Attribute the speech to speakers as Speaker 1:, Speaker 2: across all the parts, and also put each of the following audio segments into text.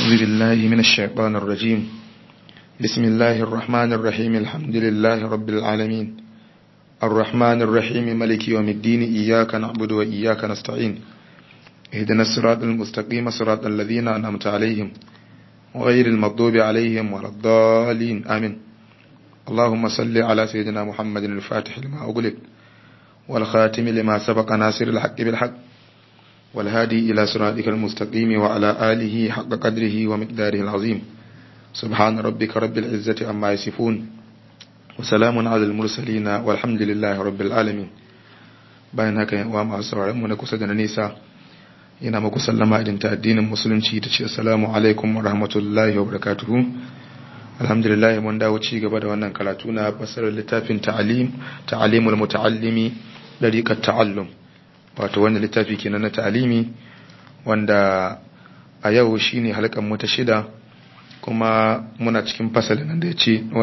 Speaker 1: أعوذ بالله من الشيطان الرجيم. بسم الله الرحمن الرحيم. الحمد لله رب العالمين الرحمن الرحيم ملك يوم الدين. إياك نعبد وإياك نستعين. اهدنا الصراط المستقيم صراط الذين أنعمت عليهم غير المغضوب عليهم ولا الضالين آمين. اللهم صل على سيدنا محمد الفاتح لما أغلق والخاتم لما سبق ناصر الحق بالحق والهادي إلى صراطك المستقيم وعلى آله حق قدره ومقداره العظيم. سبحان ربك رب العزة عما يصفون وسلام على المرسلين والحمد لله رب العالمين. bayan haka yan uwa masu sauraron mu na kusa da na nesa, ina muku sallama idan ta addinin musulunci ta ce assalamu alaikum wa rahmatullahi wa barakatuhu. Alhamdulillah mun dawo ci gaba da wannan karatu na fasarar littafin ta'alimul muta'allimi dariqat ta'allum, wato wannan littafi kenan na ta'alimi wanda a yau shine halkan mu ta 6, kuma muna cikin fasalin nan da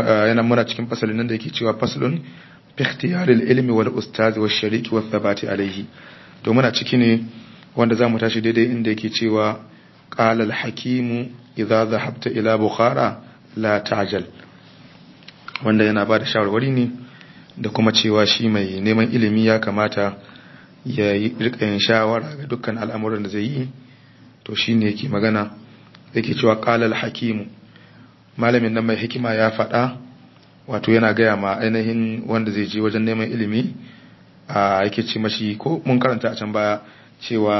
Speaker 1: yake cewa faslun fi ikhtiyaril ilmi wal ustaz wash shariki wath thabati alayhi. To muna ciki ne wanda zamu tashi daidai inda yake cewa qala al hakimu idza dhahabta ila bukhara la ta'jal, wanda yana bada shawarwari ne da kuma cewa shi mai neman ilimi ya kamata ya yi rika yin shawara ga dukkan al'amuran da zai yi. To shine yake magana yake cewa qala al hakimu, malamin nan mai hikima ya faɗa, wato yana gaya ma ainihin wanda zai je wajen neman ilimi yake ce mashi, ko mun karanta a can baya cewa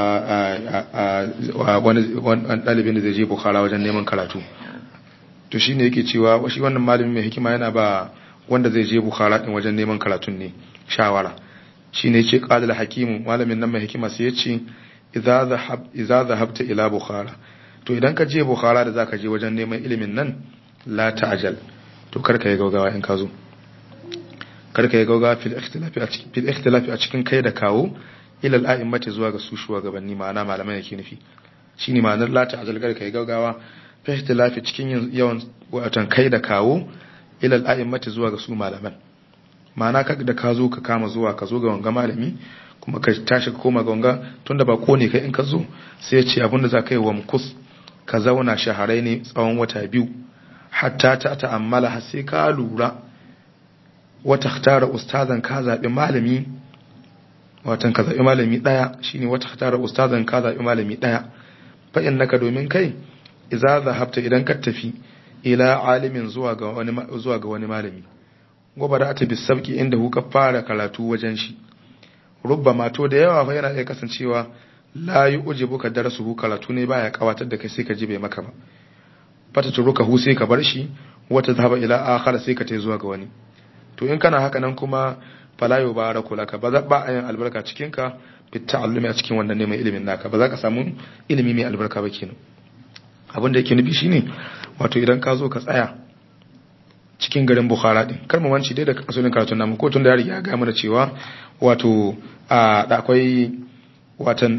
Speaker 1: wani ɗalibin da zai je Bukhara wajen neman karatu. To shine yake cewa shi wannan malamin mai hikima yana ba wanda zai je Bukhara din wajen neman karatun ne shawara. Shine yake qala al-hakimu, malamin nan mai hikima sai yace idza dhahabta ila Bukhara, to idan ka je Bukhara da zaka je wajen neman ilimin nan, la ta'jal, to karka yi gaugawa in ka zo, karka yi gaugawa fil ikhtilafi a cikin kai da kawo ila al-a'immati zuwa ga su shugabanni, ma'ana malamai yake nufi. Shine ma'anar la ta'jal, karka yi gaugawa fi ikhtilafi cikin yawan watan kai da kawo ila al-a'immati zuwa ga su malaman, ma'ana da ka zo ka kama zuwa ka zo ga wanga malami kuma ka tashi ka koma ga wanga, tunda ba ko ne kai in ka zo sai ya ce abinda za ka yi wa mukus ka zauna shaharai ne tsawon wata 2 hatta ta ta'ammala har sai ka lura wata tara ustazan ka zabi malami, watan ka zabi malami daya, shine wata tara ustazan ka zabi malami daya. fa innaka, domin kai idza zahabta idan ka tafi ila alimin zuwa ga wani malami, gobara ta bisabki inda kuka fara karatu wajen shi, rubbama to da yawa fa yana iya kasancewa la yu'jibuka darasuhu, karatu ne baya kawatar da kai sai ka ji bai maka ba, fata turuka hu sai ka bar shi, wata zahaba ila akhar sai ka tai zuwa ga wani. to in kana haka nan kuma fala yubaraku laka, ba a yin albarka cikin ka fit ta'allumi a cikin wannan neman ilimin naka, ba za ka samu ilimi mai albarka ba kenan. abin da yake nufi shine wato idan ka zo ka tsaya cikin garin Bukhara din, kar mu manci dai da asalin karatun namu, ko tun da ya riga ya ga mana cewa wato da akwai watan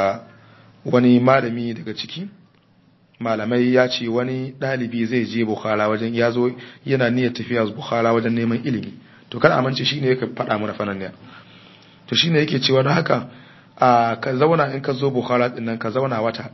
Speaker 1: wani malami daga ciki malamai ya ce wani dalibi zai je Bukhara wajen, ya zo yana niyyar tafiya Bukhara wajen neman ilimi. to kar a mance shine yake faɗa mana fanan ne. to shine yake cewa don haka ka zauna in ka zo Bukhara din nan, ka zauna wata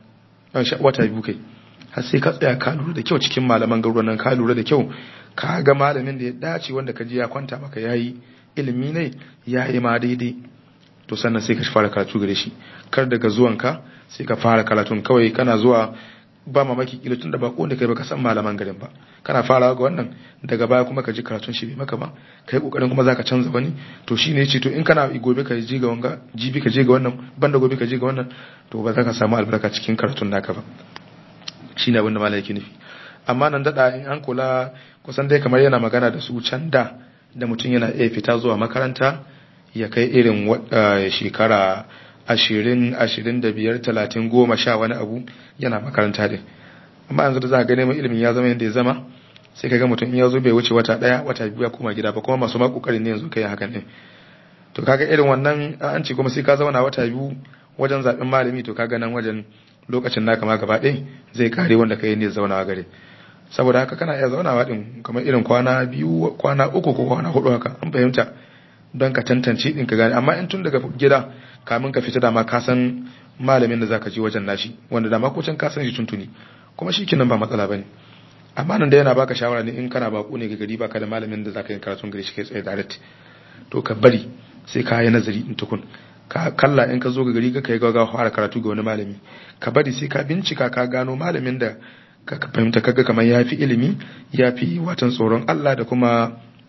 Speaker 1: 2 kai, har sai ka tsaya ka lura da kyau cikin malaman garuruwan nan, ka lura da kyau ka ga malamin da ya dace wanda ka ji ya kwanta maka yayi ilimi ne yayi ma daidai, to sannan sai ka fara karatu gare shi. kar daga zuwanka sai ka fara karatun kawai kana zuwa ba mamaki kila tun da ba ko da kai baka san malaman garin ba, kana farawa ga wannan daga baya kuma ka ji karatun shi bai maka ba, kai kokarin kuma zaka canza wani. to shine yace to in kana gobe ka je ga wanga, jibi ka je ga wannan, banda gobe ka je ga wannan, to ba za ka samu albarka cikin karatun naka ba. shine abin da malai yake nufi. amma nan dada in an kula kusan dai kamar yana magana da su can da mutum yana iya fita zuwa makaranta ya kai irin shekara 20, 25, 30, 10 wani abu yana makaranta din. amma yanzu da za ka ga neman ilimin ya zama yadda ya zama, sai ka ga mutum in ya zo bai wuce wata 1, wata 2 ya koma gida ba, kuma masu ma kokarin ne yanzu kai hakan din. to kaga irin wannan an ce kuma sai ka zauna wata 2 wajen zaben malami, to kaga nan wajen lokacin naka ma gaba ɗaya zai kare wanda kai ne zaunawa gare. saboda haka kana iya zaunawa din kamar irin kwana 2, kwana 3 ko kwana 4 haka, an fahimta, don ka tantance din ka gane. amma in tun daga gida kamin ka fita da ma ka san malamin da zaka je wajen nashi, wanda da ma ko can ka san shi tuntuni, kuma shikenan ba matsala bane. Amma nan da yana baka shawara ne in kana bako ne ga gari baka da malamin da zaka yi karatun gari shi kai tsaye direct, to ka bari sai ka yi nazari in tukun ka kalla in ka zo ga gari ka kai gaggawa fara karatu ga wani malami, ka bari sai ka bincika ka gano malamin da ka fahimta kaga kamar yafi ilimi, yafi watan tsoron Allah da kuma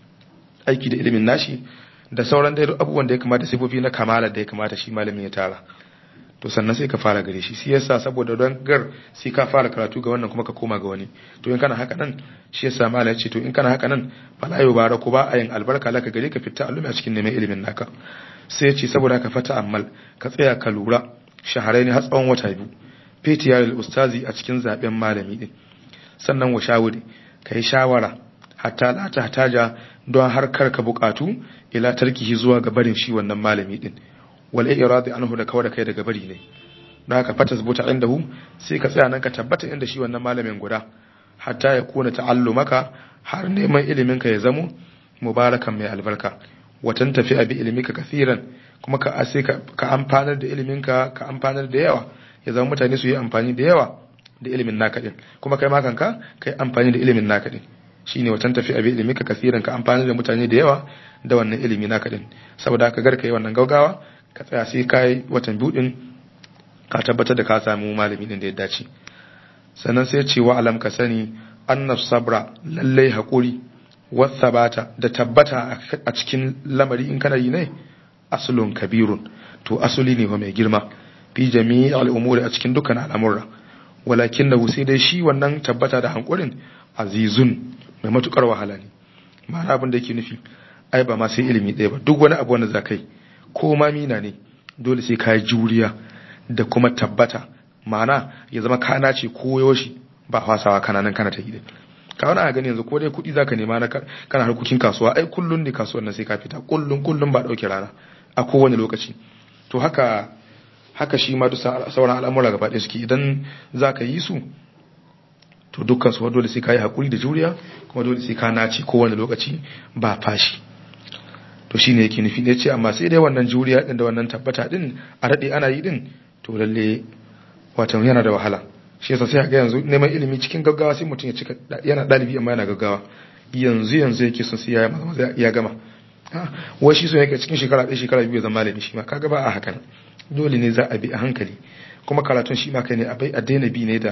Speaker 1: aiki da ilimin nashi da sauran dai abubuwan da ya kamata, sifofi na kamala da ya kamata shi malamin ya tara, to sannan sai ka fara gare shi. Shi yasa saboda don gar sai ka fara karatu ga wannan kuma ka koma ga wani, to in kana haka nan shi yasa malai ya ce to in kana haka nan fala yubaraku ba ayin albarka laka gare ka fita alumi a cikin neman ilimin naka. Sai ya ce saboda ka fata ammal ka tsaya ka lura shaharaini har tsawon wata biyu fitiyar ustazi a cikin zaben malami din, sannan wa shawuri kai shawara hatta la ta hataja don har kar ka bukatu ila tarkihi zuwa ga barin shi wannan malami din, wal iradi anhu da kawai kai daga bari ne. don haka fatas buta indahu sai ka tsaya nan ka tabbata inda shi wannan malamin guda hatta ya kuna ta'allumaka har neman ilimin ka ya zamo mubarakan mai albarka, watan tafi bi ilimika kasiran kuma ka sai ka amfanar da ilimin ka amfanar da yawa, ya zama mutane su yi amfani da yawa da ilimin naka din, kuma kai ma kanka kai amfani da ilimin naka din, shine watan tafi bi ilimika kasiran ka amfanar da mutane da yawa da wannan ilimi naka din. Saboda ka garka yi wannan gaugawa ka tsaya sai kai watan biyu din ka tabbatar da ka samu malami din da ya dace. Sannan sai ce wa alam ka sani annas sabra lallai haƙuri wasabata da tabbata a cikin lamari in kana yi ne aslun kabirun, to asuli ne wa mai girma fi jami'i al'umuri a cikin dukkan al'amura, walakin da sai dai shi wannan tabbata da hankurin azizun mai matukar wahala ne. ma'ana abin da yake nufi ai ba ma sai ilimi ɗaya ba, duk wani abu wanda za kai ko ma mina ne dole sai ka yi juriya da kuma tabbata, ma'ana ya zama kana ce ko yaushe ba fasawa kana nan kana ta yi ka wani a gani yanzu ko dai kuɗi zaka nema na kana harkokin kasuwa, ai kullun ne kasuwar nan sai ka fita kullun ba dauke rana a kowane lokaci. To haka shi ma duk sauran al'amura gaba ɗaya suke, idan zaka yi su to dukkan su dole sai ka yi hakuri da juriya, kuma dole sai ka nace kowane lokaci ba fashi. to shine yake nufi ne ce amma sai dai wannan juriya din da wannan tabbata din a rade ana yi din to lalle wato yana da wahala. Shi yasa sai ga yanzu neman ilimi cikin gaggawa sai mutum ya cika yana dalibi amma yana gaggawa, yanzu yake son sai ya gama, wai shi so yake cikin shekara 1 shekara 2 ya zama malami. shi ma kaga ba a hakan, dole ne za a bi a hankali, kuma karatun shi ma kai ne a daina bi ne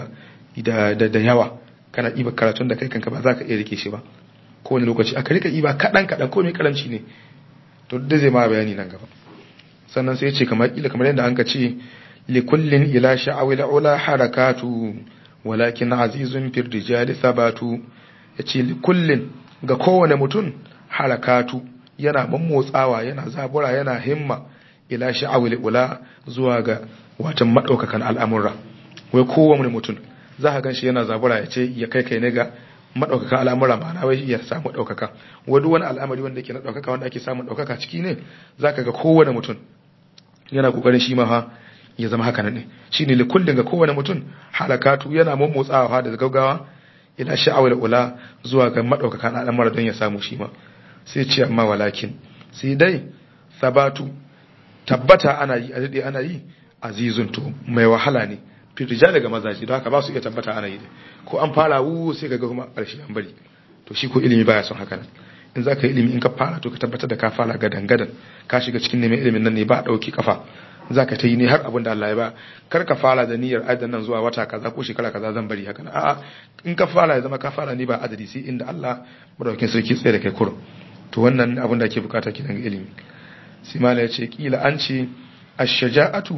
Speaker 1: da yawa, kana iba karatun da kai kanka ba za ka iya rike shi ba kowane lokaci, aka rika iba kadan ko mai karanci ne, to da zai ma bayani nan gaba. Sannan sai ya ce kamar yadda an ka ce likullin ila sha'awil ula harakatu walakin azizun fil rijali sabatu, yace likullin ga kowane mutum harakatu yana mammotsawa, yana zabura, yana himma ila sha'awil ula zuwa ga watan madaukakan al'amura. wai kowane mutum za ka ganshi yana zabura ya ce ya kai ne ga madaukakan al'amura, ma na wai ya samu daukaka, wani wani al'amari wanda yake na daukaka wanda ake samun daukaka ciki ne, zaka ga kowane mutum yana kokarin shi ma ha ya zama haka ne. shine likullin ga kowane mutum halakatu yana mummotsawa da gaggawa ila sha'awil ula zuwa ga madaukakan al'amura don ya samu shi ma. sai ce amma walakin sai dai sabatu tabbata ana yi azizun to mai wahala ne firija daga mazaji, don haka ba su iya tabbata ana yi ko an fara sai kaga kuma ƙarshe an bari. to shi ko ilimi baya son haka nan, in za ka yi ilimi in ka fara to ka tabbatar da ka fara gadan ka shiga cikin neman ilimin nan ne ba a ɗauki kafa, za ka ta yi ne har abin da Allah ya ba. kar ka fara da niyyar adan nan zuwa wata kaza ko shekara kaza zan bari haka a'a, in ka fara ya zama ka fara ne ba adadi, sai inda Allah madaukakin sarki tsaye da kai kurum. to wannan abin da ake bukata kenan ga ilimi. sai mala ya ce kila an ce ash-shaja'atu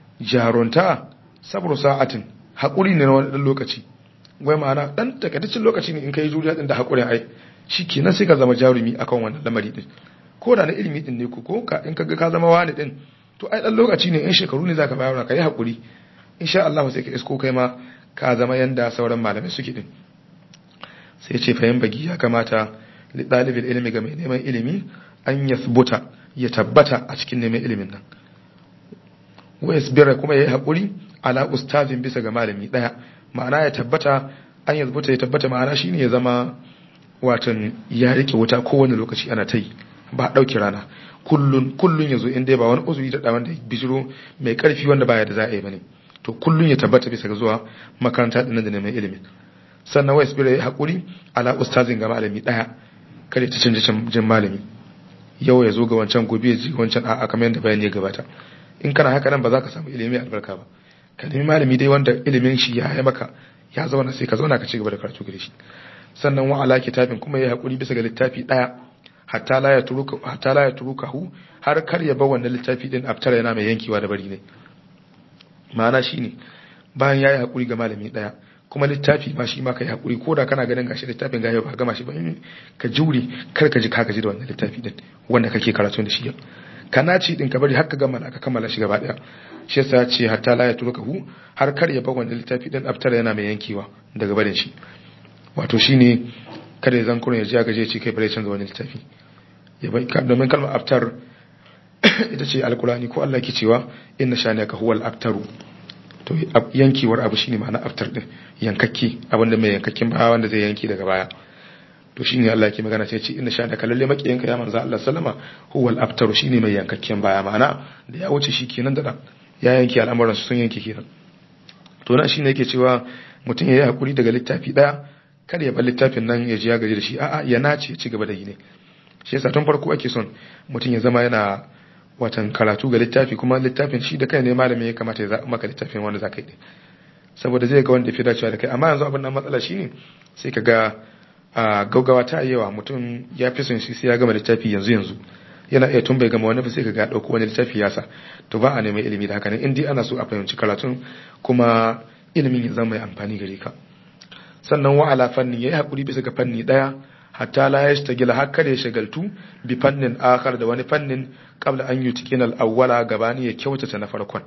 Speaker 1: jarunta sabru sa'atin, hakuri ne na wani dan lokaci, wai ma'ana dan takaitaccen lokaci ne in kai juriya din da hakuri ai shikenan sai ka zama jarumi akan wannan lamari din, ko da na ilimi din ne ko ka in kaga ka zama wani din to ai dan lokaci ne in shekaru ne zaka bayar ka yi hakuri, insha Allah sai ka isko kai ma ka zama yanda sauran malamai suke din. sai ce fayin bagi ya kamata li dalibil ilmi ga mai neman ilimi an yasbuta ya tabbata a cikin neman ilimin nan, wa yasbira kuma yayi hakuri ala ustazin bisa ga malami daya, ma'ana ya tabbata an ya tabbata ma'ana shine ya zama watan ya rike wuta kowane lokaci ana ta yi ba dauki rana, kullun yazo in dai ba wani uzuri da wanda bijiro mai karfi wanda baya da za a yi bane, to kullun ya tabbata bisa ga zuwa makaranta din da neman ilimi. Sannan wai sabira ya hakuri ala ustazin ga malami daya kada ta canje jin malami, yau ya zo ga wancan gobe ya ji wancan a'a kamar yadda bayani ya gabata. In kana haka nan ba za ka samu ilimi albarka ba. Ka nemi malami dai wanda ilimin shi ya yi maka ya zauna, sai ka zauna ka ci gaba da karatu gare shi. Sannan wa ala kitabin kuma ya hakuri bisa ga littafi daya hatta la ya turukahu har kar ya bar wannan littafi din aftara yana mai yankewa da bari ne. Ma'ana shine bayan yayi hakuri ga malami daya kuma littafi ma shi ma kai hakuri koda kana ganin gashi littafin ga yau ba gama shi ba, ka jure kar ka ji ka gaji da wannan littafi din wanda kake karatu da shi yau. Kana ci din ka bari har ka gama ka kammala shi gaba daya. Shi yasa ya ce hatta la ya turukahu har kar ya bar wannan littafi din aftara yana mai yankewa daga barin shi. Wato shine kada ya zan ya ji ya gaje ce kai bare canza wani littafi ya bai domin kalmar aftar ita ce alkurani ko Allah ke cewa inna shanaka huwal aftaru. To yankewar abu shine ma'ana aftar din, yankakke abinda mai yankakken baya wanda zai yanki daga baya. To shine Allah ke magana sai ce inna shanaka lalle makiyanka ya manzo Allah sallama huwal aftaru shine mai yankakken baya, ma'ana da ya wuce shi kenan da ya yanki al'amuran su sun yanki kenan. To nan shine yake cewa mutum yayi hakuri daga littafi daya, kada ya bar littafin nan ya ji ya gaji da shi, a'a ya nace ci gaba da yi ne. Shi yasa tun farko ake son mutum ya zama yana watan karatu ga littafi, kuma littafin shi da kai ne malami ya kamata ya zaɓa maka littafin wanda za ka yi, saboda zai ga wanda fi dacewa da kai. Amma yanzu abin nan matsala shine sai ka ga gaugawa ta yawa, mutum ya fi son shi sai ya gama littafi yanzu yana iya tun bai gama wani ba sai ka ga ɗauko wani littafi ya sa. To ba a neman ilimi da haka ne, in dai ana so a fahimci karatun kuma ilimin ya zama mai amfani gare ka. Sannan wa ala fanni yayi hakuri bisa ga fanni daya hatta la yashtagila hakkar ya shagaltu bi fannin akhar da wani fannin qabla an yutikina al-awwala gabani ya kyautata na farkon.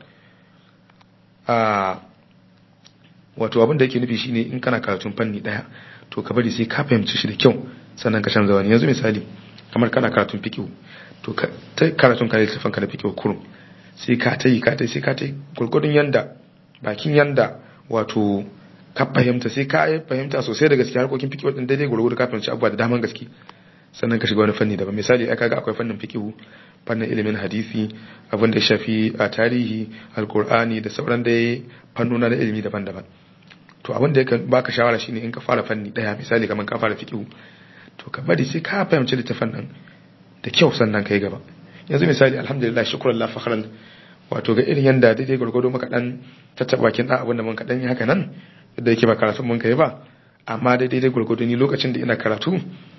Speaker 1: Wato abin da yake nufi shine in kana karatun fanni daya to ka bari sai ka fahimci shi da kyau sannan ka canza wani. Yanzu misali kamar kana karatun fiqh to ka karatun ka littafin ka da fiqh kurum sai ka tayi sai ka tayi gurgurdun yanda bakin yanda wato ka fahimta, sai ka fahimta sosai da gaske harkokin fiqh din daidai gurgudu ka fahimci abubuwa da daman gaske sannan ka shiga wani fanni daban. Misali aka ga akwai fannin fiqh, fannin ilimin hadisi, abin da ya shafi a tarihi, alqur'ani da sauran dai fannona na ilimi daban-daban. To abin da yake baka shawara shine in ka fara fanni daya, misali kaman ka fara fiqh, to ka bari sai ka fahimci littafin nan da kyau sannan kai gaba. Yanzu misali alhamdulillah shukran la fakhran, wato ga irin yanda daidai gurgudu muka dan tattaba bakin da abin da mun ka dan yi haka nan da yake ba karatun mun kai ba, amma daidai gurgudu ni lokacin da ina karatu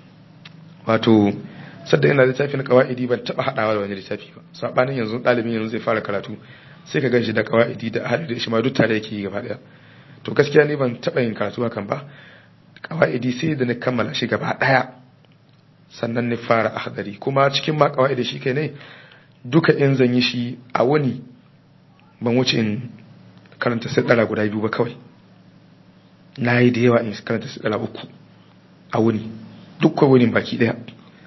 Speaker 1: wato sadda ina littafin qawaidi ban taba hadawa da wani littafi ba. Sabanin yanzu dalibin yanzu zai fara karatu sai ka ganshi da qawaidi da ahli da shi ma duk tare yake gaba daya. To gaskiya ni ban taba yin karatu hakan ba. Qawaidi sai da na kammala shi gaba daya sannan ni fara ahdari, kuma cikin ma qawaidi shi kai ne duka in zan yi shi a wani ban wuce in karanta sadara guda biyu ba kawai. Na yi da yawa in karanta sadara 3 a wuni, dukkan wuni baki daya,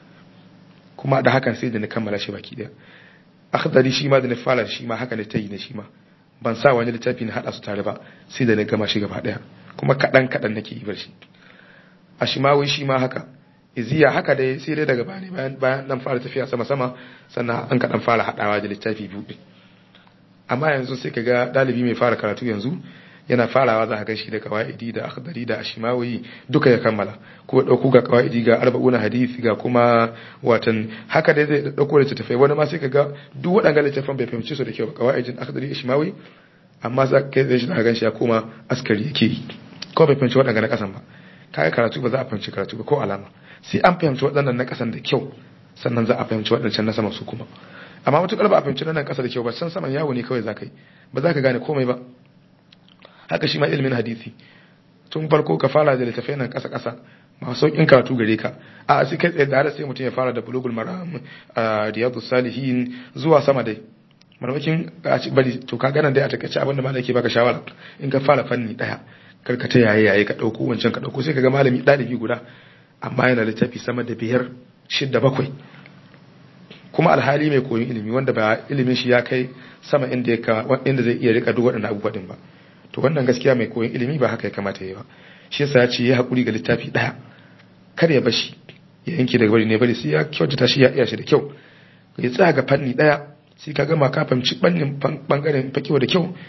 Speaker 1: kuma da hakan sai da na kammala shi baki daya. Akhdari shi ma da na fara shi ma haka ne ta yi ne, shi ma ban sa wani littafi na hada su tare ba sai da na gama shi gaba daya, kuma kadan nake yi bar shi. Ashimawi shi ma haka, iziya haka dai, sai dai daga bayan dan fara tafiya sama sannan an kadan fara hadawa da littafi biyu din. Amma yanzu sai kaga dalibi mai fara karatu yanzu yana farawa za ka ga shi da qawaidi da akhdari da ashimawi duka ya kammala, ko dauko ga qawaidi ga 40 hadisi ga kuma watan haka dai zai dauko littafai. Wani ma sai kaga duk wadannan littafan bai fahimci su da kyau ba, qawaidin akhdari ashimawi, amma za ka kai shi da gan shi ya koma askari yake ko bai fahimci wadannan na kasan ba. Kai karatu ba za a fahimci karatu ba ko alama, sai an fahimci wadannan na kasan da kyau sannan za a fahimci wadannan na sama su kuma. Amma mutukar ba a fahimci nan kasa da kyau ba, san saman yawo ne kawai za ka yi, ba za ka gane komai ba. Haka shi ma ilimin hadisi, tun farko ka fara da littafai nan kasa masu saukin karatu gare ka, a sai kai tsaye da sai mutum ya fara da bulugul maram, riyadus salihin zuwa sama dai. Marmakin bari to ka ganan dai a takaice abinda malami yake baka shawara, in ka fara fanni daya karka ta yaye ka dauko wancan ka dauko, sai kaga malami dalibi guda amma yana littafi sama da 5 6 7, kuma alhali mai koyon ilimi wanda ba ilimin shi ya kai sama inda zai iya rika duk waɗannan abubuwa din ba. To wannan gaskiya mai koyon ilimi ba haka ya kamata yayi ba. Shi yasa ya ce ya hakuri ga littafi daya, kar ya bashi ya yanke daga bari ne, bari sai ya kyautata shi ya iya shi da kyau, ya tsaya ga fanni daya sai ka gama ka fahimci bangaren fakiwa da kyau,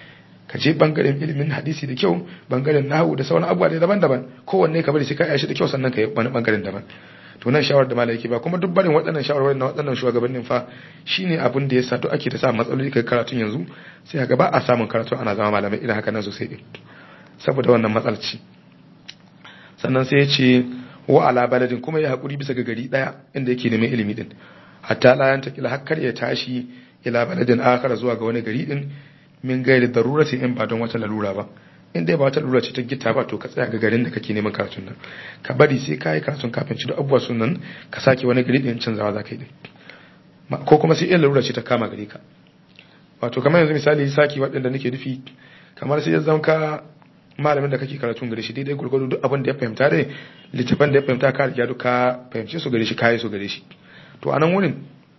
Speaker 1: ka je bangaren ilimin hadisi da kyau, bangaren nahwu da sauran abubuwa da daban-daban, kowanne ka bari sai ka yi shi da kyau sannan ka yi wani bangaren daban. To nan shawar da malai yake ba, kuma duk barin waɗannan shawarwarin na waɗannan shugabannin fa shine abin da yasa to ake ta sa matsaloli kai karatun yanzu, sai ga ba a samun karatu ana zama malamai irin haka nan sosai din, saboda wannan matsalci. Sannan sai ya ce wa ala baladin, kuma ya hakuri bisa ga gari daya inda yake neman ilimi din, hatta la yanta kila hakkar ya tashi ila baladin akhar zuwa ga wani gari din, min gairi darurati in ba don wata lalura ba. In dai ba wata lalura ce ta gita ba, to ka tsaya ga garin da kake neman karatun nan, ka bari sai ka yi karatun kafin ci da abubuwa sunan ka sake wani gari din canzawa za ka yi din, ko kuma sai in lalura ce ta kama gare ka. Wato kamar yanzu misali saki waɗanda nake nufi, kamar sai ya zama ka malamin da kake karatun gare shi daidai gurgudu duk abin da ya fahimta dai littafin da ya fahimta ka riga duka fahimce su gare shi, kayi su gare shi. To anan wurin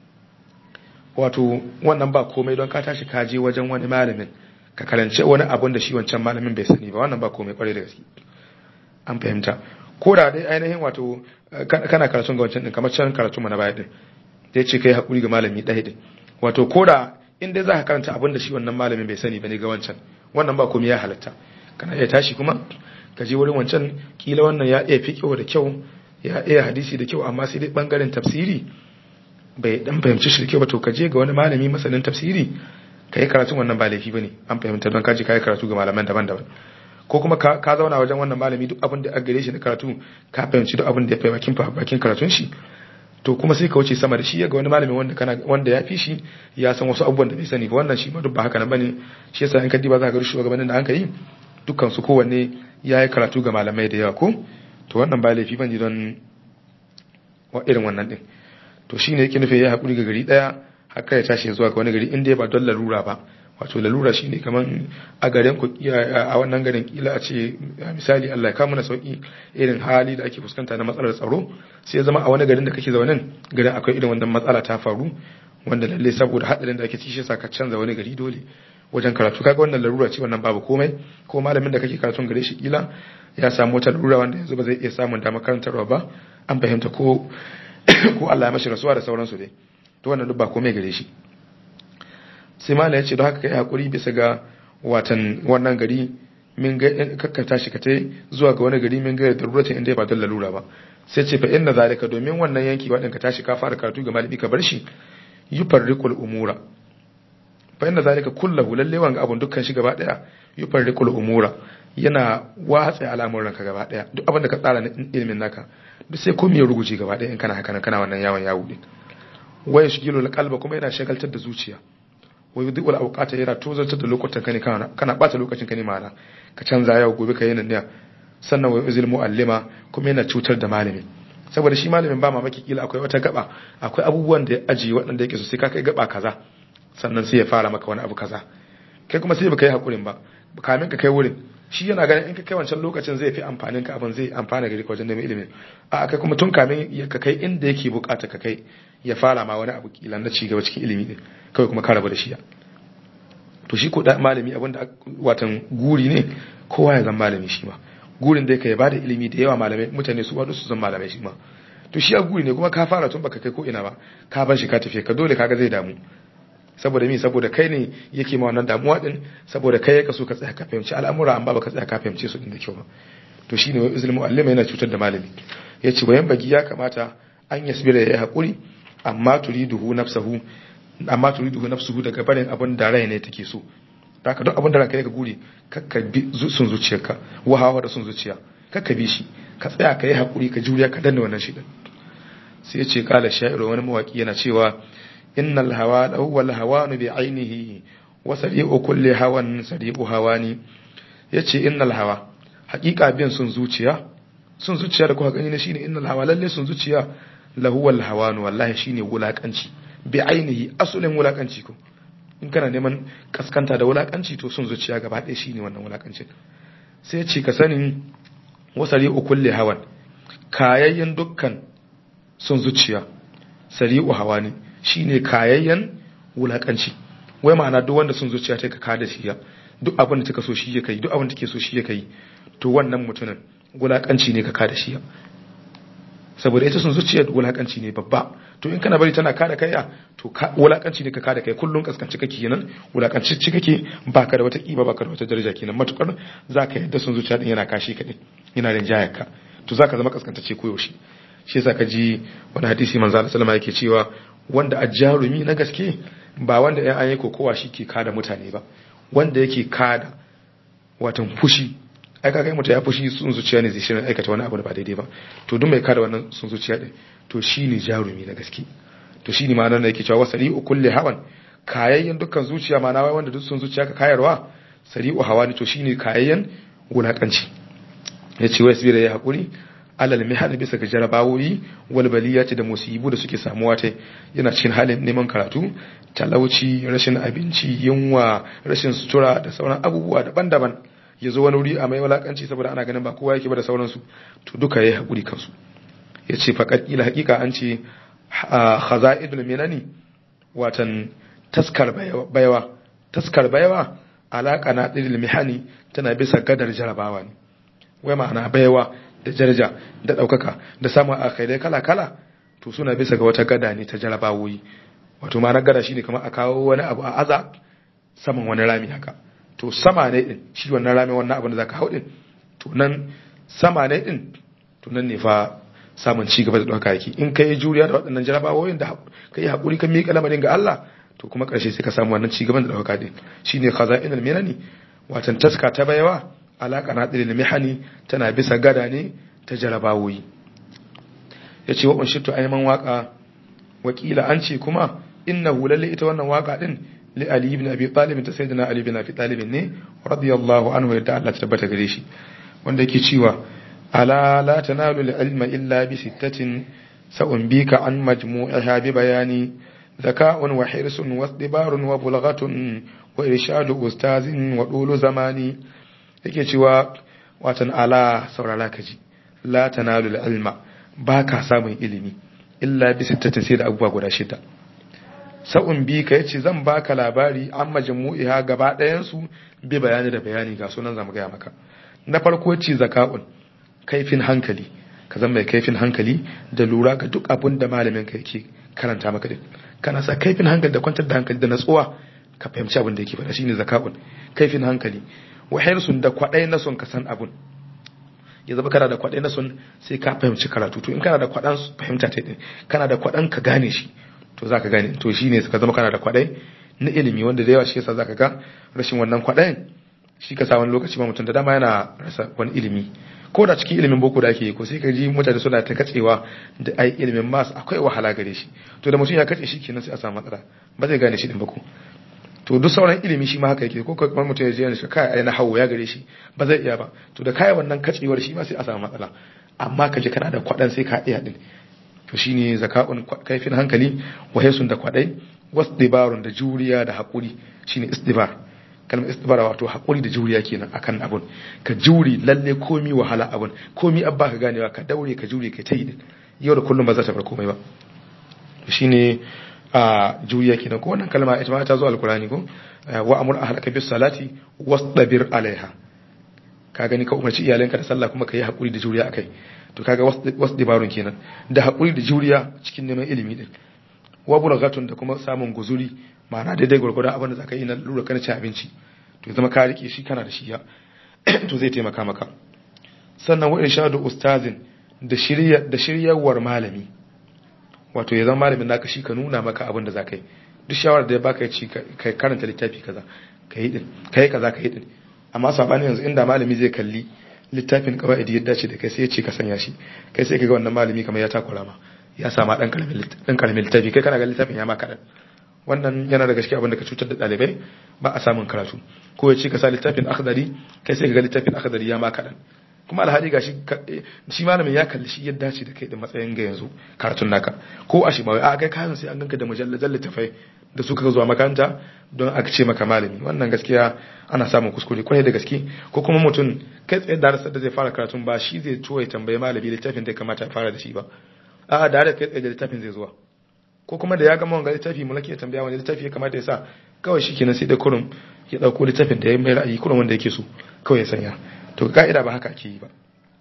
Speaker 1: wato wannan ba komai don ka tashi ka je wajen wani malamin ka karance wani abun da shi wancan malamin bai sani ba, wannan ba komai kwarai da gaske, an fahimta. Ko da dai ainihin wato kana karatun ga wancan din, kamar can karatun mu na baya din da yace kai hakuri ga malami ɗaya din, wato ko da in dai za ka karanta abun da shi wannan malamin bai sani bane ga wancan, wannan ba komai ya halatta. Kana iya tashi kuma ka je wurin wancan, kila wannan ya iya fiqh da kyau, ya iya hadisi da kyau, amma sai dai bangaren tafsiri bai dan fahimci shi da kyau ba, to ka je ga wani malami masanin tafsiri ka yi karatun, wannan ba laifi bane, an fahimta, don ka je ka yi karatu ga malaman daban-daban. Ko kuma ka zauna wajen wannan malami duk abin da aka gare shi na karatu ka fahimci duk abin da ya fahimci bakin karatun shi, to kuma sai ka wuce sama da shi ga wani malami wanda ya fi shi ya san wasu abubuwan da bai sani ba, wannan shi ma duk ba haka nan bane. Shi yasa in ka diba za ka ga shugabannin da an ka yi dukkan su kowanne ya yi karatu ga malamai da yawa ko, to wannan ba laifi bane don irin wannan din. To shine yake nufi ya haƙuri ga gari daya haka ya tashi zuwa ga wani gari, inda ba don lalura ba. Wato lalura shine kaman a garin ku a wannan garin kila a ce misali Allah ya kawo mana sauki irin hali da ake fuskanta na matsalar tsaro, sai ya zama a wani garin da kake zaune garin akwai irin wannan matsala ta faru, wanda lalle saboda hadarin da ake ci shi ka canza wani gari dole wajen karatu. Kaga wannan lalura ce, wannan babu komai. Ko malamin da kake karatun gare shi kila ya samu wata lalura wanda yanzu ba zai iya samun damar karantarwa ba, an fahimta, ko Allah ya mashi rasuwa da sauransu dai, to wannan duk ba komai gare shi. Sai mala ya ce don haka kai hakuri bisa ga watan wannan gari, min ga kakka tashi ka tai zuwa ga wani gari min ga daruratin inda ba don lalura ba. Sai ce fa inna zalika, domin wannan yanki wadin ka tashi ka fara karatu ga malami ka bar shi, yufarriqul umura. Fa inna zalika kullahu, lalle wanga abun dukkan shi gaba daya, yufarriqul umura, yana watsa al'amuran ka gaba daya, duk abin da ka tsara na ilimin naka duk sai komai ya ruguce gaba daya in kana haka kana wannan yawon yawo din. Wa yashghilu al-qalba, kuma yana shagaltar da zuciya. Wa yudhi'u al-awqata, yana tozartar da lokutan ka ne, kana bata lokacin ka ne, ma'ana ka canza yau gobe ka yi nan ne. Sannan wa yuzil mu'allima, kuma yana cutar da malami, saboda shi malamin ba mamaki kila akwai wata gaba, akwai abubuwan da ya ajiye waɗanda yake so sai ka kai gaba kaza sannan sai ya fara maka wani abu kaza, kai kuma sai baka yi hakurin ba kamin ka kai wurin. Shi yana ganin in ka kai wancan lokacin zai fi amfanin ka, abin zai amfana gari ka wajen neman ilimin, a kai kuma tun kamin ka kai inda yake bukata ka kai ya fara ma wani abu kila na ci gaba cikin ilimi din, kawai kuma ka rabu da shi. To shi ko da malami abinda watan guri ne kowa ya zama malami shi ma, gurin da yake ya bada ilimi da yawa malamai mutane su wadu su zama malamai shi ma. To shi a guri ne kuma ka fara tun baka kai ko ina ba, ka bar shi ka tafi, ka dole kaga zai damu. Saboda mi, saboda kai ne yake ma wannan damuwa din, saboda kai ya kaso ka tsaya ka fahimci al'amura, amma baka tsaya ka fahimce su din da kyau ba. To shine wai izlil muallima yana cutar da malami. Yace bayan bagi ya kamata an yasbira ya hakuri, amma turiduhu nafsuhu daga barin abin da rai ne take so. Haka duk abin da ranka yake guri kakka bi sun zuciyarka, wahawa da sun zuciya kakka bi shi, ka tsaya ka yi hakuri, ka juriya, ka danna wannan shi din. Sai yace kala sha'iru, wani mawaki yana cewa innal hawa wal hawanu bi ainihi wa sari'u kulli hawan sari'u hawani. Yace innal hawa, haqiqa bin sun zuciya da kuka gani ne shine innal hawa, lalle sun zuciya lahu wal hawanu, wallahi shine wulakanci, bi ainihi asulin wulakanci. ko in kana neman kaskanta da wulakanci to sun zuciya gaba ɗaya shine wannan wulakancin. Sai ce ka sani wasari'u kulli hawan, kayayyen dukkan sun zuciya, sari'u hawani shine kayayyen wulakanci. Wai ma'ana duk wanda sun zuciya ta ka kada shi ya, duk abin da take so shi ya kai, duk abin da take so shi ya kai, to wannan mutumin wulakanci ne ka kada shi ya. saboda ita sun zuciya wulakanci ne babba to in kana bari tana kada kai to wulakanci ne ka kada kai kullun kaskanci kake kenan wulakanci kake baka da wata kiba baka da wata daraja kenan matukar zaka yadda sun zuciya din yana kashi ka din yana rinjayar ka to zaka zama kaskantace koyaushe shi yasa ka ji wani hadisi manzo Allah sallama yake cewa wanda ajjarumi na gaske ba wanda ya ayi kokowa shi ke kada mutane ba wanda yake kada watan fushi ai kaga mutum ya fushi sun zuciya ne zai shirin aikata wani abu da ba daidai ba to duk mai kada wannan sun zuciya din to shine jarumi na gaske to shine ma'anar da yake cewa wasari'u kulli hawan kayayyen dukkan zuciya ma'ana wai wanda duk sun zuciya ka kayarwa sari'u hawani to shine kayayyen wulakanci yace wai sabira ya hakuri alal mihal bisa ga jarabawoyi wal baliyati da musibu da suke samuwa ta yana cikin halin neman karatu talauci rashin abinci yunwa rashin sutura da sauran abubuwa daban-daban ya zo wani wuri a mai walakanci saboda ana ganin ba kowa yake ba da sauransu to duka yayi hakuri kansu yace faqat ila haqiqa an ce khaza'idul minani watan taskar bayawa alaka na dilil mihani tana bisa gadar jarabawa ne wai ma'ana bayawa da daraja da daukaka da samun akhirai kala-kala to suna bisa ga wata gada ne ta jarabawoyi wato ma'anar gada shine kamar a kawo wani abu a aza saman wani rami haka to sama ne din shi wannan rami wannan abin da zaka hau din to nan sama ne din to nan ne fa samun ci gaba da dauka yake in kai juriya da waɗannan jarabawoyin da kai hakuri kan miƙa lamarin ga Allah to kuma ƙarshe sai ka samu wannan ci gaban da dauka din shine khaza'inul minani watan taska ta bayawa alaka na dalil mihani tana bisa gada ne ta jarabawoyi yace wa unshittu ayman waka wakila an ce kuma innahu lalle ita wannan waka din li ali ibn abi talib ta sayyidina ali ibn abi talib ne radiyallahu anhu yadda Allah ta tabbata gare shi wanda yake cewa ala la tanalu al-ilma illa bi sittatin sa'unbika an majmu'iha bi bayani zaka'un wa hirsun wa istibarun wa bulghatun wa irshadu ustazin wa dulu zamani yake cewa watan ala saurara kaji la tanalu al-ilma baka samun ilimi illa bi sittatin sai da abubuwa guda shida sa'un bi ka yace zan baka labari an majmu'iha gaba ɗayan su bi bayani da bayani ga sunan zamu ga maka na farko ce zaka'un kaifin hankali ka zama mai kaifin hankali da lura ga duk abin da malamin ka yake karanta maka din kana sa kaifin hankali da kwantar da hankali da natsuwa ka fahimci abin da yake faɗa shine zaka'un kaifin hankali wa hirsun da kwadai na son ka san abun ya zama kana da kwadai na son sai ka fahimci karatu to in kana da kwadan fahimta ta din kana da kwadan ka gane shi to zaka gane to shine ka zama kana da kwadai na ilimi wanda da yawa shi yasa zaka ga rashin wannan kwadayin shi ka sa wani lokaci ma mutum da dama yana rasa wani ilimi ko da cikin ilimin boko da ake yi ko sai ka ji mutane suna ta katsewa da ai ilimin mas akwai wahala gare shi to da mutum ya kace shi kenan sai a samu matsala ba zai gane shi din ba ko to duk sauran ilimi shi ma haka yake ko kuma mutum ya je yana shi kai ai na hawo ya gare shi ba zai iya ba to da kai wannan kacewar shi ma sai a samu matsala amma ka je kana da kwadan sai ka iya din to shine zaka'un kaifin hankali wa hisun da kwadai wasdibarun da juriya da hakuri shine isdibar kalmar istibara wato hakuri da juriya kenan akan abun ka juri lalle komi wahala abun komi abba ka ganewa ka daure ka jure kai ta yi yau da kullum ba za ta bar komai ba shine a juriya kenan ko wannan kalma ita ma ta zo alkurani ko wa amur ahlaka bis salati wastabir alaiha ka gani ka umarci iyalanka da sallah kuma kai hakuri da juriya akai to kaga wasdibarun kenan da hakuri da juriya cikin neman ilimi din wa burgatun da kuma samun guzuri ma'ana daidai gurgurdan abin da zaka yi na lura kana ci abinci to zama ka rike shi kana da shi ya to zai taimaka maka sannan wa irshadu ustazin da shiryawar malami wato ya zama malamin naka shi ka nuna maka abin da zaka yi duk shawara da ya baka ya ci kai karanta littafi kaza kai din kai kaza kai din amma sabani yanzu inda malami zai kalli littafin qawaidi yadda ce da kai sai ya ce ka sanya shi kai sai kaga wannan malami kamar ya takura ma ya sama dan karamin littafi kai kana ga littafin ya maka dan wannan yana da gaskiya abin da ka cutar da dalibai ba a samun karatu ko ya ce ka sa littafin akhdari kai sai kaga littafin akhdari ya maka dan kuma alhali gashi shi malamin ya kalli shi yadda ce da kai da matsayin ga yanzu karatun naka ko a shi ba a kai kayan sai an ganka da mujalladan littafai da suka zuwa makaranta don a ce maka malami wannan gaskiya ana samun kuskure kwarai da gaske ko kuma mutum kai tsaye darasar da zai fara karatun ba shi zai tuwa ya tambaye malami littafin da ya kamata ya fara da shi ba a'a da kai tsaye da littafin zai zuwa ko kuma da ya gama wanga littafi mulki ya tambaya wani littafi ya kamata ya sa kawai shi kenan sai da kurum ya dauko littafin da ya mai ra'ayi kurum wanda yake so kawai ya sanya to ka'ida ba haka ake yi ba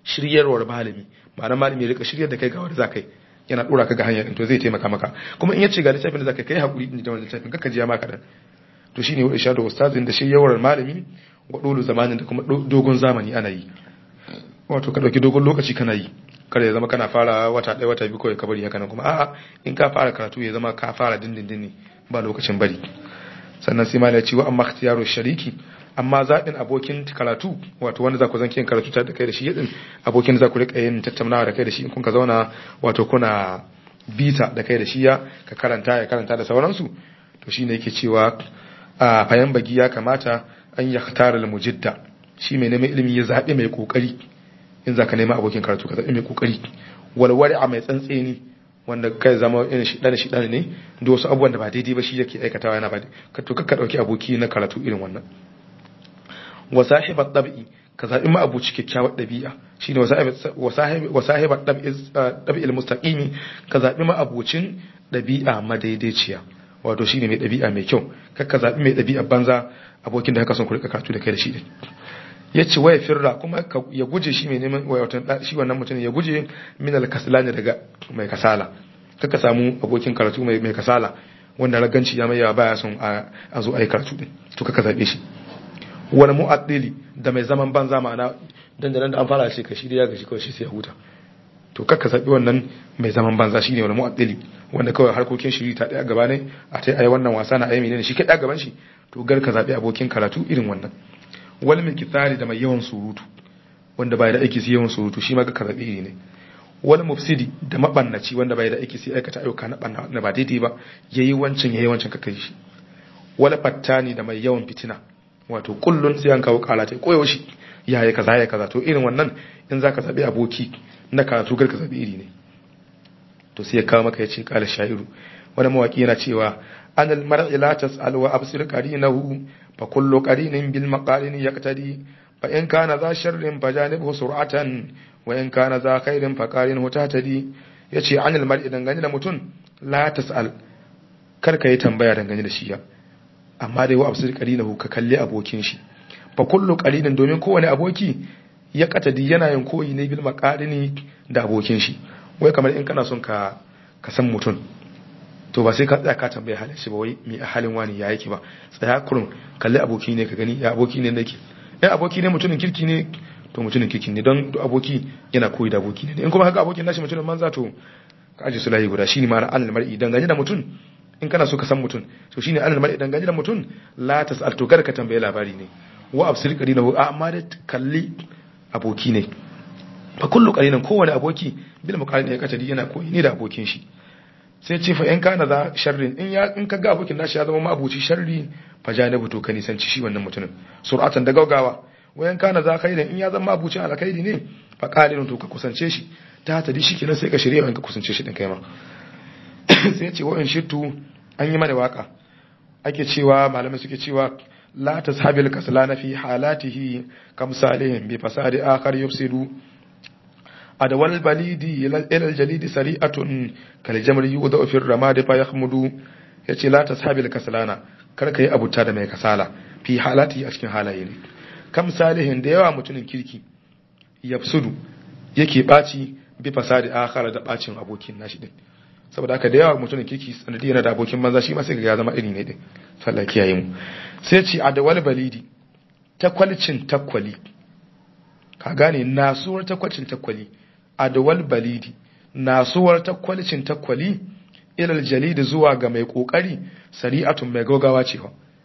Speaker 1: shiryarwar malami ma'ana malami ya rika shiryar da kai ga wanda zakai yana dora ka ga hanya din to zai taimaka maka kuma in yace ga littafin da zakai kai hakuri din da wannan littafin kaka jiya maka dan to shine wa ishadu ustazin da shiryarwar malami wa dole zamanin da kuma dogon zamani ana yi wato ka dauki dogon lokaci kana yi kada ya zama kana fara wata ɗaya wata biyu kawai ka bari haka nan kuma a'a in ka fara karatu ya zama ka fara dindindin ne ba lokacin bari sannan sai malai ya ce wa amma ikhtiyaru shariki amma zaɓin abokin karatu wato wanda za ku zanki yin karatu tare da kai da shi yadin abokin za ku riƙa yin tattaunawa da kai da shi in kun ka zauna wato kuna bita da kai da shi ya karanta da sauransu to shine yake cewa a fayan bagi ya kamata an ya khtara al-mujidda shi mai neman ilimi ya zaɓi mai kokari in za ka nema abokin karatu ka zaɓi mai kokari walwari a mai tsantseni wanda kai zama irin shi ɗan ne da wasu abubuwan da ba daidai ba shi yake aikatawa yana ba to kakka ɗauki aboki na karatu irin wannan wa sahibat dab'i ka zabi ma abuci kyakkyawar dabi'a shine wa sahibat dab'il mustaqimi ka zabi ma abucin dabi'a madaidaiciya wato shine mai dabi'a mai kyau kakka zabi mai dabi'a banza abokin da haka son ku rika karatu da kai da shi din yace waya firra kuma ya guje shi mai neman wato shi wannan mutum ya guje min al-kaslani daga mai kasala kakka samu abokin karatu mai kasala wanda raganci ya mai yawa baya son a zo ai karatu din to kakka zabe shi wani mu'addili da mai zaman banza ma'ana dandanan da an fara shi kashi da ya gashi kawai shi sai ya huta to kakka zabi wannan mai zaman banza shine wani mu'addili wanda kawai harkokin shiri ta daya gaba ne a tai ayi wannan wasa na ayi menene shi kai gaban shi to gar ka zabi abokin karatu irin wannan wal mikithari da mai yawan surutu wanda bai da aiki sai yawan surutu shi ma ka zabi iri ne wal mufsidi da mabannaci wanda bai da aiki sai aikata ayyuka na ba daidai ba yayi wancan ka kai shi wal fattani da mai yawan fitina wato kullun sai an kawo karata koyaushe yayi kaza to irin wannan in zaka zabi aboki na karatu gar ka zabi iri ne to sai ya kawo maka yace qala shairu wani mawaki yana cewa anal mar'i la tas'al wa absir qarinahu fa kullu qarinin bil maqarin yaqtadi fa in kana za sharrin fajanibhu sur'atan wa in kana za khairin fa qarinhu tatadi yace anal mar'i dangane da mutun la tas'al kar ka yi tambaya dangane da shi ya amma dai wa absir qarinahu ka kalli abokin shi fa kullu qarinin domin kowane aboki ya katadi yana yin koyi ne bil maqarini da abokin shi wai kamar in kana son ka san mutum to ba sai ka tsaya ka tambaye halin shi ba wai me halin wani ya yake ba tsaya kurum kalli aboki ne ka gani ya aboki ne nake aboki ne mutumin kirki ne to mutumin kirki ne don aboki yana koyi da aboki ne in kuma haka abokin nashi mutumin manza to ka aje su layi guda shine ma'ana alal mar'i dangane da mutum in kana so ka san mutum to shine alal mar'i dangane da mutum la tas'al to gar ka tambaye labari ne wa absir qarinahu amma da kalli aboki ne fa kullu qarinan kowane aboki bil muqarin ya katadi yana koyi ne da abokin shi sai ce fa in kana za sharrin in ka ga abokin nashi ya zama mabuci sharri fa janibu to ka nisanci shi wannan mutumin sur'atan da gaugawa wayan kana za khairin in ya zama mabucin alkhairi ne fa qalilun to ka kusance shi ta tadi shikenan sai ka shirye in ka kusance shi din kai ma sai ce wa in shittu an yi mana waka ake cewa malamai suke cewa la tashabil kaslana fi halatihi kam salihin bi fasadi akhar yufsidu adawal balidi ila aljalidi sari'atun kal jamri yudu fi ramadi fa yahmudu yace la tashabil kaslana kar kai abuta da mai kasala fi halati a cikin halaye ne kam salihin da yawa mutumin kirki yafsudu yake baci bi fasadi akhar da bacin abokin nashi din saboda haka da yawa mutumin kirki sanadi yana da abokin banza shi ma sai ga ya zama iri ne din sallah kiyaye mu sai ce adawal balidi takwalcin takwali ka gane nasuwar takwalcin takwali adawal balidi nasuwar takwalcin takwali ilal jalidi zuwa ga mai kokari sari'atun mai gogawa ce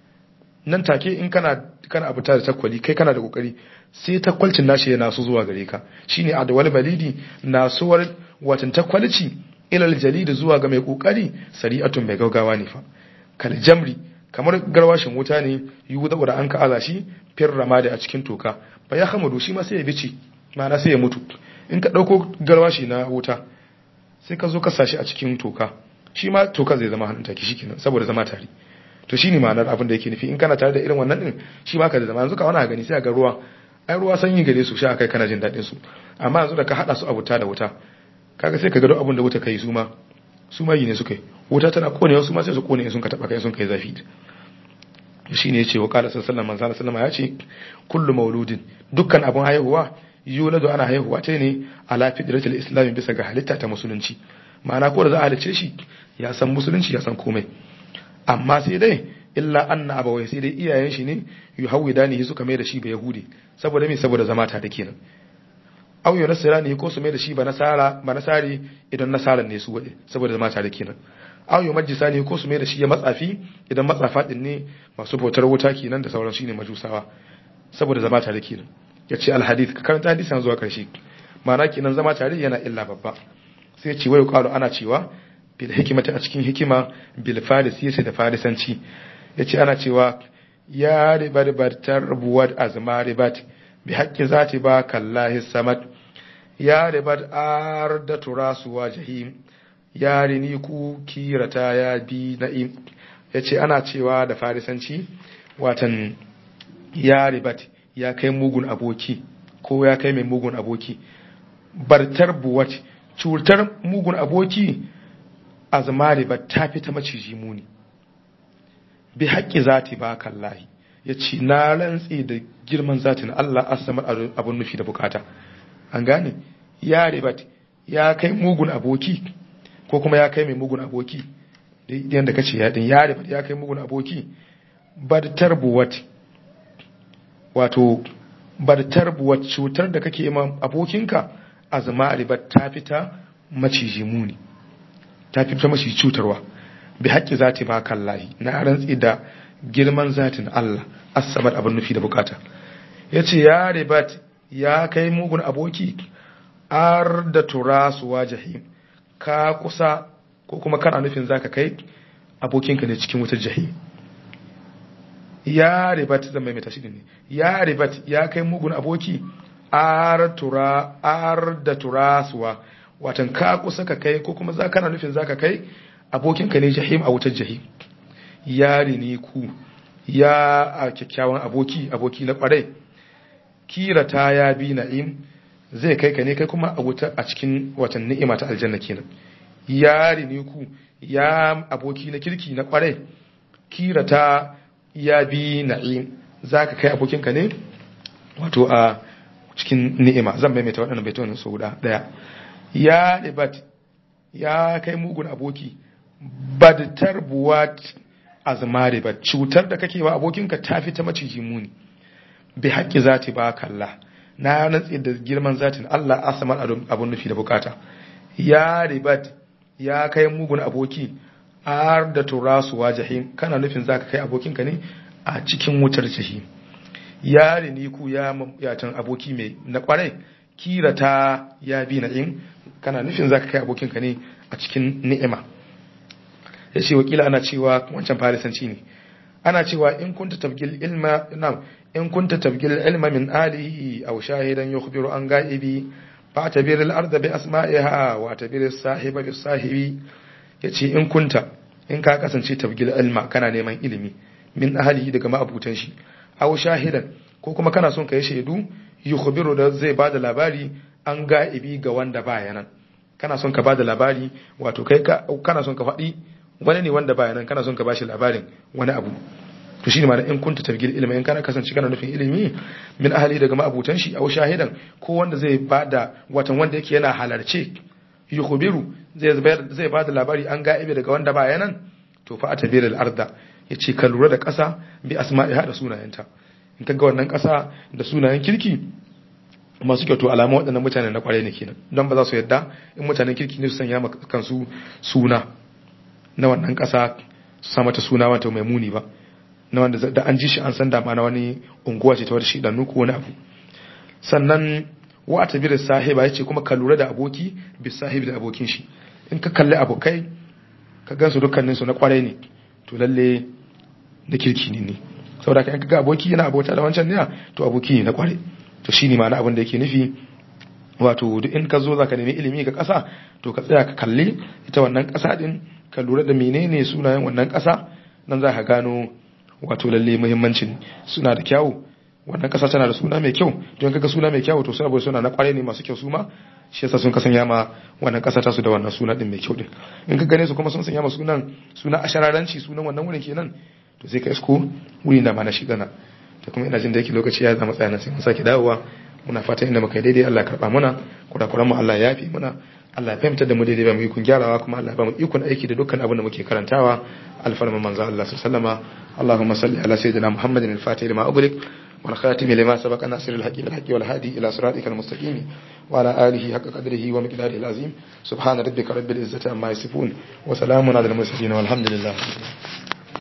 Speaker 1: nan take in kana abuta da takwali kai kana da kokari sai takwalcin nashi ya nasu zuwa gare ka shine adawal balidi nasuwar watan takwalci ilal jalidi zuwa ga mai kokari sari'atun mai gogawa ne fa kal jamri kamar garwashin wuta ne yuda da an ka aza shi fir ramadi a cikin toka fa ya hamadu shi ma sai ya bici ma'ana sai ya mutu in ka dauko garwashi na wuta sai ka zo ka sashi a cikin toka shi ma toka zai zama hannun take shikenan saboda zama tare to shine ma'anar abin da yake nufi in kana tare da irin wannan din shi ma ka da zama yanzu ka wani gani sai ga ruwa ai ruwa sanyi gare su sha kai kana jin dadin su amma yanzu da ka hada su a wuta da wuta kaga sai ka ga duk abin da wuta kai su ma yi ne suka yi wuta tana kone su ma sai su kone sun ka taba kai sun kai zafi shi ne yace wa qala sallallahu alaihi wasallam ya ce kullu mauludin dukkan abun haihuwa yuladu ana haihuwa ta ne ala fitratil islam bisa ga halitta ta musulunci ma'ana ko da za a halice shi ya san musulunci ya san komai amma sai dai illa anna abawai sai dai iyayen shi ne yuhawidani suka mai da shi ba yahudi saboda me saboda zama ta da kenan aw yunasirani ko su mai da shi ba nasari idan nasaran ne su wade saboda zama ta da kenan aw yumajjisani ko su mai da shi ya matsafi idan matsafa din ne masu bautar wuta kenan da sauran shine majusawa saboda zama tare kenan yace alhadith ka karanta hadisin zuwa karshe ma'ana kenan zama tare yana illa babba sai ce wai qalu ana cewa bil hikmati a cikin hikima bil farisi sai da farisanci yace ana cewa ya ribar buwad azma ribat bi haqqi zati ba kallahi samad ya ribat arda turasu wa jahim ya rini ku kirata ya bi na'im yace ana cewa da farisanci watan ya ribat ya kai mugun aboki ko ya kai mai mugun aboki bartar buwat cutar mugun aboki azma ribat ta fita maciji muni bi haƙƙi zati ba kallahi yace na rantsi da girman zatin Allah asamar abun nufi da bukata an gane ya ribat ya kai mugun aboki ko kuma ya kai mai mugun aboki yadda kace ya din ya ribat ya kai mugun aboki bartar buwat wato bartar buwat cutar da kake ma abokinka azma ribat ta fita maciji muni ta fita maciji cutarwa bi haƙƙi zati ba kallahi na rantsi da girman zatin Allah asabar abin nufi da bukata yace ya ribat ya kai mugun aboki ar da turasuwa jahim ka kusa ko kuma kana nufin zaka kai abokinka ne cikin wutar jahim ya ribat zan mai tashi ne ya ribat ya kai mugun aboki ar da turasuwa watan ka kusa ka kai ko kuma za kana nufin zaka kai abokinka ne jahim a wutar jahim yari ne ku ya a kyakkyawan aboki na kwarai kirata ya bi na'im zai kai ka ne kai kuma a wuta a cikin watan ni'ima ta aljanna kenan yari ne ku ya aboki na kirki na kwarai kirata ya bi na'im zaka kai abokinka ne wato a cikin ni'ima zan maimaita waɗannan baitonin sau daya ya ribat ya kai mugun aboki badtar buwat azmari ba cutar da kake wa abokinka ta fi ta maciji muni bi haƙƙi zati ba kalla na nantsi da girman zatin Allah asamar abun nufi da bukata ya ribat ya kai mugun aboki ar da turasuwa jahim kana nufin zaka kai abokinka ne a cikin wutar jahim ya rini ku ya yatan aboki mai na kwarai kirata ya bi na'im kana nufin zaka kai abokinka ne a cikin ni'ima yace wakila ana cewa wancan farisanci ne ana cewa in kunta tabgil ilma in kunta tabgil ilma min alihi aw shahidan yukhbiru an ga'ibi fa tabir al-ardh bi asma'iha wa tabir as-sahiba bi sahibi yace in ka kasance tabgil ilma kana neman ilimi min ahlihi daga ma'abutan shi aw shahidan ko kuma kana son kai shaidu yukhbiru da zai bada labari an ga'ibi ga wanda baya nan kana son ka bada labari wato kai kana son ka faɗi wani ne wanda baya nan kana son ka bashi labarin wani abu to shine ma'ana in kunta tabgil ilmi in kana kasance kana nufin ilimi min ahli daga ma'abutan shi aw shahidan ko wanda zai bada watan wanda yake yana halarce yukhbiru zai bada labari an ga'ibi daga wanda baya nan to fa atabir al-arda yace ka lura da ƙasa bi asma'iha da sunayenta in kaga wannan ƙasa da sunayen kirki masu kyau to alamu waɗannan mutane na kware ne kenan don ba za su yadda in mutanen kirki ne su sanya kansu suna na wannan ƙasa su sa mata suna wata mai muni ba na wanda da an ji shi an san dama na wani unguwa ce ta wata shi dan ko wani abu sannan wa tabir sahiba yace kuma ka lura da aboki bi sahibi da abokin shi in ka kalli abokai ka gansu dukkanin su na kware ne to lalle na kirki ne saboda ka ga aboki yana abota da wancan ne to aboki ne na kware to shine ma'ana abin da yake nufi wato duk in ka zo zaka nemi ilimi ga ƙasa to ka tsaya ka kalli ita wannan ƙasa din ka lura da menene sunayen wannan ƙasa nan za ka gano wato lalle muhimmancin suna da kyau wannan ƙasa tana da suna mai kyau don kaga suna mai kyau to saboda suna na kware ne masu kyau su ma shi yasa sun kasanya ma wannan ƙasa ta su da wannan suna din mai kyau din in ka gane su kuma sun sanya ma suna ashararanci sunan wannan wurin kenan to sai ka isko wuri da ma na shi dana to kuma ina jin da yake lokaci ya zama tsaya sai mun sake dawowa muna fatan inda muka yi daidai Allah ya karba muna kurakuran mu Allah ya yafi muna Allah ya fahimtar da mu daidai ba mu ikon gyarawa kuma Allah ya ba mu ikon aiki da dukkan abin da muke karantawa alfarma manzo Allah sallama Allahumma salli ala sayyidina Muhammadin al-fatih lima ughliq wal khatim lima sabaqa nasir al-haqqi bil haqqi wal hadi ila siratikal mustaqim wa ala alihi haqqa qadrihi wa miqdarihi al-azim subhana rabbika rabbil izzati amma yasifun wa salamun ala al-mursalin walhamdulillah